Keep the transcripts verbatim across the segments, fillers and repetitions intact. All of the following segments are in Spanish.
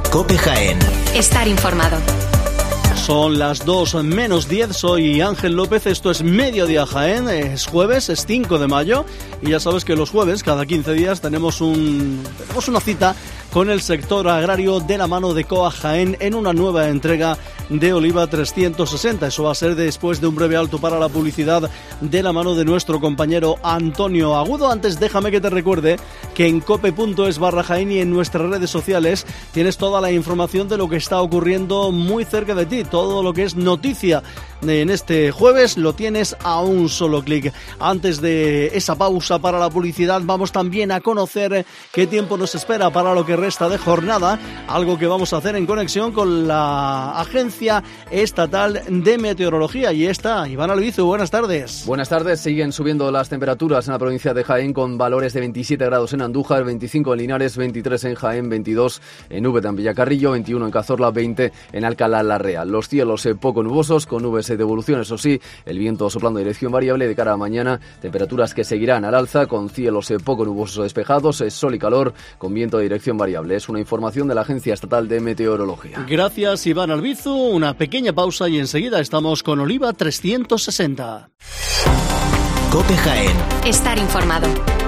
COPE Jaén. Estar informado. Son las dos menos diez, soy Ángel López, esto es Mediodía Jaén, es jueves, es cinco de mayo y ya sabes que los jueves, cada quince días, tenemos, un, tenemos una cita con el sector agrario de la mano de C O A Jaén en una nueva entrega de Oliva trescientos sesenta. Eso va a ser después de un breve alto para la publicidad de la mano de nuestro compañero Antonio Agudo. Antes déjame que te recuerde que en cope.es barra Jaén y en nuestras redes sociales tienes toda la información de lo que está ocurriendo muy cerca de ti. Todo lo que es noticia en este jueves lo tienes a un solo clic. Antes de esa pausa para la publicidad, vamos también a conocer qué tiempo nos espera para lo que resta de jornada, algo que vamos a hacer en conexión con la Agencia Estatal de Meteorología. Y está Iván Albizu, buenas tardes. Buenas tardes, siguen subiendo las temperaturas en la provincia de Jaén con valores de veintisiete grados en Andújar, veinticinco en Linares, veintitrés en Jaén, veintidós en Úbeda, en Villacarrillo, veintiuno en Cazorla, veinte en Alcalá la Real. Los cielos eh, poco nubosos, con nubes de evolución, eso sí, el viento soplando en dirección variable de cara a mañana, temperaturas que seguirán al alza, con cielos eh, poco nubosos o despejados, eh, sol y calor, con viento de dirección variable. Es una información de la Agencia Estatal de Meteorología. Gracias, Iván Albizu. Una pequeña pausa y enseguida estamos con Oliva trescientos sesenta. COPE Jaén. Estar informado.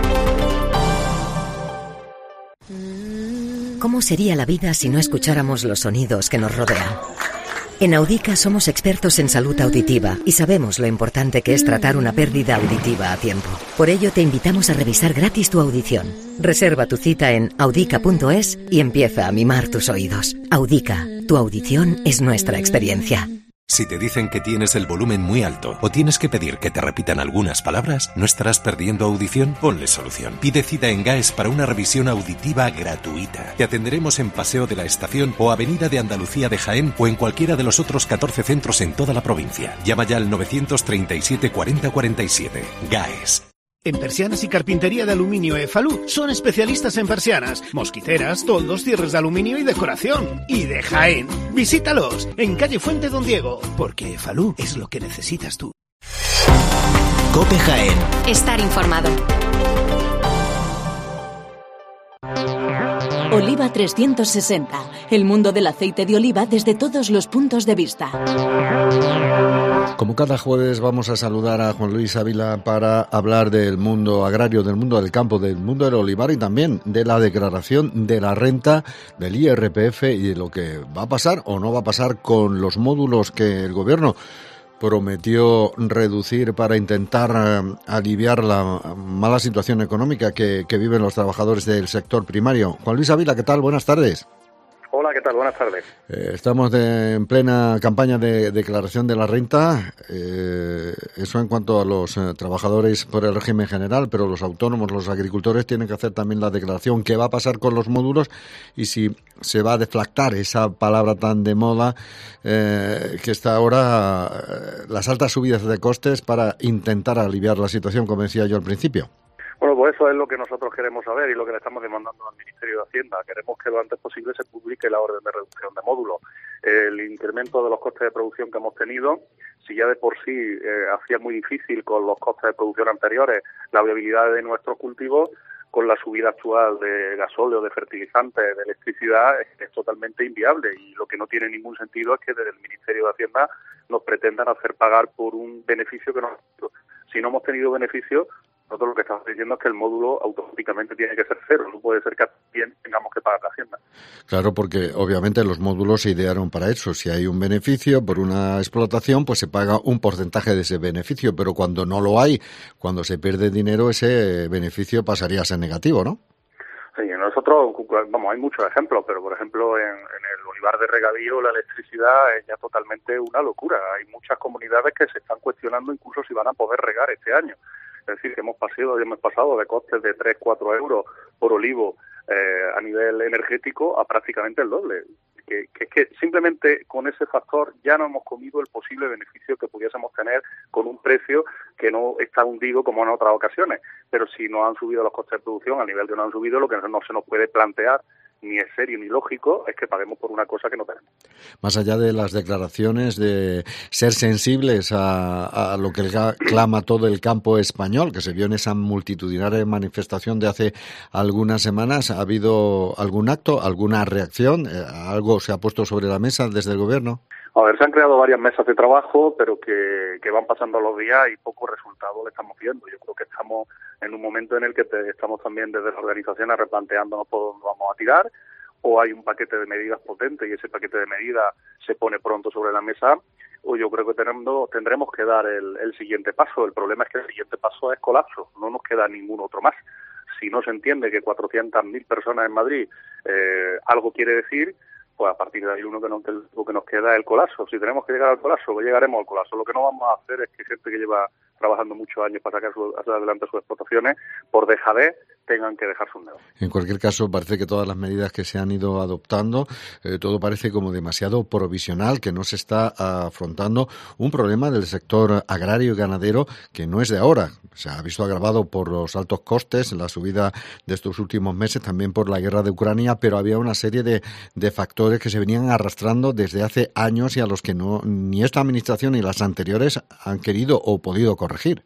¿Cómo sería la vida si no escucháramos los sonidos que nos rodean? En Audica somos expertos en salud auditiva y sabemos lo importante que es tratar una pérdida auditiva a tiempo. Por ello te invitamos a revisar gratis tu audición. Reserva tu cita en audica punto es y empieza a mimar tus oídos. Audica, tu audición es nuestra experiencia. Si te dicen que tienes el volumen muy alto o tienes que pedir que te repitan algunas palabras, ¿no estarás perdiendo audición? Ponle solución. Pide cita en GAES para una revisión auditiva gratuita. Te atenderemos en Paseo de la Estación o Avenida de Andalucía de Jaén o en cualquiera de los otros catorce centros en toda la provincia. Llama ya al novecientos treinta y siete cuarenta cuarenta y siete. GAES. En Persianas y Carpintería de Aluminio Efalú son especialistas en persianas, mosquiteras, toldos, cierres de aluminio y decoración. Y de Jaén. Visítalos en calle Fuente Don Diego, porque Efalú es lo que necesitas tú. COPE Jaén. Estar informado. Oliva trescientos sesenta. El mundo del aceite de oliva desde todos los puntos de vista. Como cada jueves vamos a saludar a Juan Luis Ávila para hablar del mundo agrario, del mundo del campo, del mundo del olivar y también de la declaración de la renta del I R P F y de lo que va a pasar o no va a pasar con los módulos que el gobierno prometió reducir para intentar eh, aliviar la mala situación económica que, que viven los trabajadores del sector primario. Juan Luis Ávila, ¿qué tal? Buenas tardes. Hola, ¿qué tal? Buenas tardes. Eh, estamos de, en plena campaña de declaración de la renta, eh, eso en cuanto a los eh, trabajadores por el régimen general, pero los autónomos, los agricultores tienen que hacer también la declaración. ¿Qué va a pasar con los módulos? Y si se va a deflactar esa palabra tan de moda eh, que está ahora, eh, las altas subidas de costes para intentar aliviar la situación, como decía yo al principio. Bueno, pues eso es lo que nosotros queremos saber y lo que le estamos demandando al Ministerio de Hacienda. Queremos que lo antes posible se publique la orden de reducción de módulos. El incremento de los costes de producción que hemos tenido, si ya de por sí eh, hacía muy difícil con los costes de producción anteriores la viabilidad de nuestros cultivos, con la subida actual de gasóleo, de fertilizantes, de electricidad, es, es totalmente inviable. Y lo que no tiene ningún sentido es que desde el Ministerio de Hacienda nos pretendan hacer pagar por un beneficio que no hemos tenido. Si no hemos tenido beneficio, nosotros lo que estamos diciendo es que el módulo automáticamente tiene que ser cero, no puede ser que también tengamos que pagar la Hacienda. Claro, porque obviamente los módulos se idearon para eso. Si hay un beneficio por una explotación, pues se paga un porcentaje de ese beneficio, pero cuando no lo hay, cuando se pierde dinero, ese beneficio pasaría a ser negativo, ¿no? Sí, nosotros, vamos, hay muchos ejemplos, pero por ejemplo en, en el olivar de regadío la electricidad es ya totalmente una locura. Hay muchas comunidades que se están cuestionando incluso si van a poder regar este año. Es decir, que hemos pasado, hemos pasado de costes de tres, cuatro euros por olivo eh, a nivel energético a prácticamente el doble. Que, que es que simplemente con ese factor ya no hemos comido el posible beneficio que pudiésemos tener con un precio que no está hundido como en otras ocasiones. Pero si no han subido los costes de producción, a nivel que no han subido, lo que no se nos puede plantear ni es serio ni lógico es que paguemos por una cosa que no tenemos. Más allá de las declaraciones de ser sensibles a, a lo que clama todo el campo español, que se vio en esa multitudinaria manifestación de hace algunas semanas, ¿ha habido algún acto, alguna reacción? ¿Algo se ha puesto sobre la mesa desde el Gobierno? A ver, se han creado varias mesas de trabajo, pero que, que van pasando los días y pocos resultados le estamos viendo. Yo creo que estamos en un momento en el que te, estamos también desde las organizaciones replanteándonos por dónde vamos a tirar, o hay un paquete de medidas potente y ese paquete de medidas se pone pronto sobre la mesa, o yo creo que tenemos, tendremos que dar el, el siguiente paso. El problema es que el siguiente paso es colapso, no nos queda ningún otro más. Si no se entiende que cuatrocientas mil personas en Madrid eh, algo quiere decir, pues a partir de ahí uno que nos, lo que nos queda es el colapso. Si tenemos que llegar al colapso, pues llegaremos al colapso. Lo que no vamos a hacer es que gente que lleva trabajando muchos años para sacar su, hacia adelante sus explotaciones, por dejadez, tengan que dejar sus negocios. En cualquier caso, parece que todas las medidas que se han ido adoptando, eh, todo parece como demasiado provisional, que no se está afrontando un problema del sector agrario y ganadero que no es de ahora. Se ha visto agravado por los altos costes, la subida de estos últimos meses, también por la guerra de Ucrania, pero había una serie de, de factores que se venían arrastrando desde hace años y a los que no ni esta administración ni las anteriores han querido o podido corregir.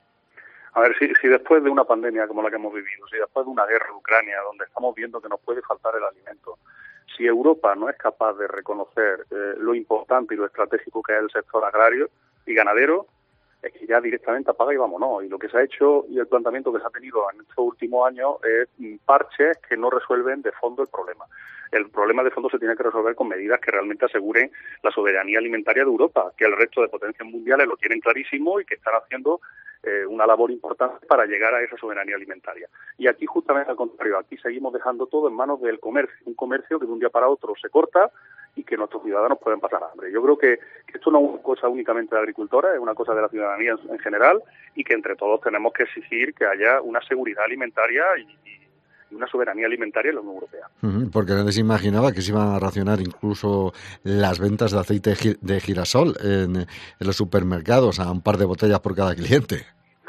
A ver, si, si después de una pandemia como la que hemos vivido, si después de una guerra en Ucrania, donde estamos viendo que nos puede faltar el alimento, si Europa no es capaz de reconocer eh, lo importante y lo estratégico que es el sector agrario y ganadero, es que ya directamente apaga y vámonos. Y lo que se ha hecho y el planteamiento que se ha tenido en estos últimos años es parches que no resuelven de fondo el problema. El problema de fondo se tiene que resolver con medidas que realmente aseguren la soberanía alimentaria de Europa, que el resto de potencias mundiales lo tienen clarísimo y que están haciendo eh, una labor importante para llegar a esa soberanía alimentaria. Y aquí justamente al contrario, aquí seguimos dejando todo en manos del comercio, un comercio que de un día para otro se corta y que nuestros ciudadanos pueden pasar hambre. Yo creo que, que esto no es una cosa únicamente de agricultores, es una cosa de la ciudadanía en, en general, y que entre todos tenemos que exigir que haya una seguridad alimentaria y, y una soberanía alimentaria en la Unión Europea. Uh-huh, porque nadie se imaginaba que se iban a racionar incluso las ventas de aceite de girasol en, en los supermercados a un par de botellas por cada cliente.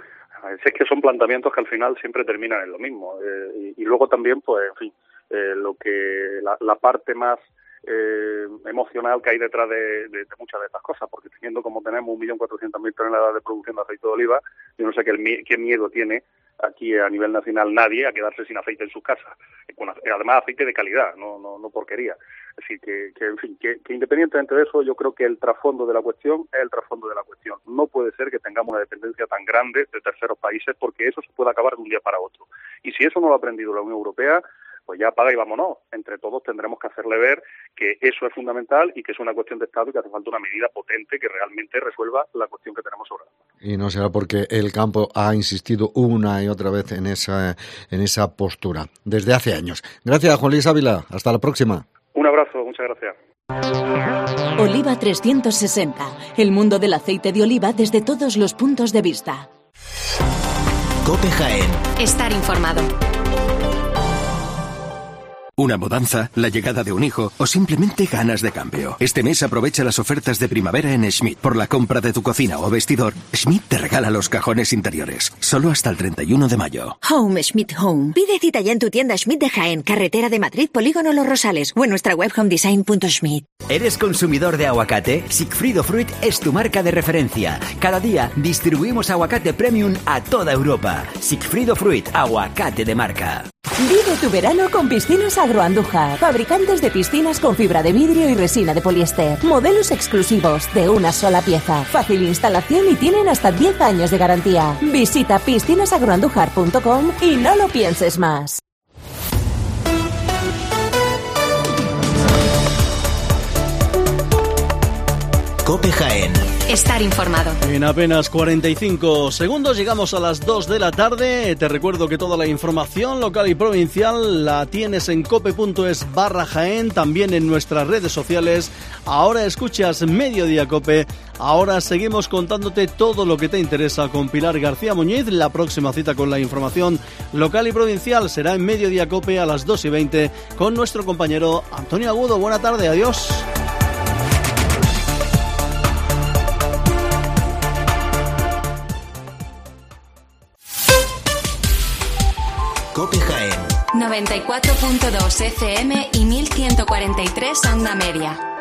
Es que son planteamientos que al final siempre terminan en lo mismo. Eh, y, y luego también, pues, en fin, eh, lo que la, la parte más eh, emocional que hay detrás de, de, de muchas de estas cosas, porque teniendo como tenemos un millón cuatrocientas mil toneladas de producción de aceite de oliva, yo no sé qué, el, qué miedo tiene aquí a nivel nacional nadie a quedarse sin aceite en sus casas, con, además aceite de calidad, no no, no porquería. Es decir, que, que en fin, que, que independientemente de eso, yo creo que el trasfondo de la cuestión es el trasfondo de la cuestión. No puede ser que tengamos una dependencia tan grande de terceros países, porque eso se puede acabar de un día para otro. Y si eso no lo ha aprendido la Unión Europea, pues ya apaga y vámonos. Entre todos tendremos que hacerle ver que eso es fundamental y que es una cuestión de Estado y que hace falta una medida potente que realmente resuelva la cuestión que tenemos sobre la mano. Y no será porque el campo ha insistido una y otra vez en esa, en esa postura desde hace años. Gracias, Juan Luis Ávila. Hasta la próxima. Un abrazo, muchas gracias. Oliva trescientos sesenta. El mundo del aceite de oliva desde todos los puntos de vista. COPE Jaén. Estar informado. Una mudanza, la llegada de un hijo o simplemente ganas de cambio. Este mes aprovecha las ofertas de primavera en Schmidt. Por la compra de tu cocina o vestidor, Schmidt te regala los cajones interiores. Solo hasta el treinta y uno de mayo. Home Schmidt Home. Pide cita ya en tu tienda Schmidt de Jaén, carretera de Madrid, Polígono Los Rosales o en nuestra web homedesign punto schmidt. ¿Eres consumidor de aguacate? Sigfrido Fruit es tu marca de referencia. Cada día distribuimos aguacate premium a toda Europa. Sigfrido Fruit, aguacate de marca. Vive tu verano con Piscinas Agroandújar, fabricantes de piscinas con fibra de vidrio y resina de poliéster. Modelos exclusivos de una sola pieza. Fácil instalación y tienen hasta diez años de garantía. Visita piscinas agroandújar punto com y no lo pienses más. COPE Jaén. Estar informado. En apenas cuarenta y cinco segundos llegamos a las dos de la tarde. Te recuerdo que toda la información local y provincial la tienes en cope.es barra Jaén, también en nuestras redes sociales. Ahora escuchas Mediodía Cope. Ahora seguimos contándote todo lo que te interesa con Pilar García Muñiz. La próxima cita con la información local y provincial será en Mediodía Cope a las dos y veinte con nuestro compañero Antonio Agudo. Buena tarde, adiós. COPE Jaén. noventa y cuatro punto dos F M y mil ciento cuarenta y tres onda media.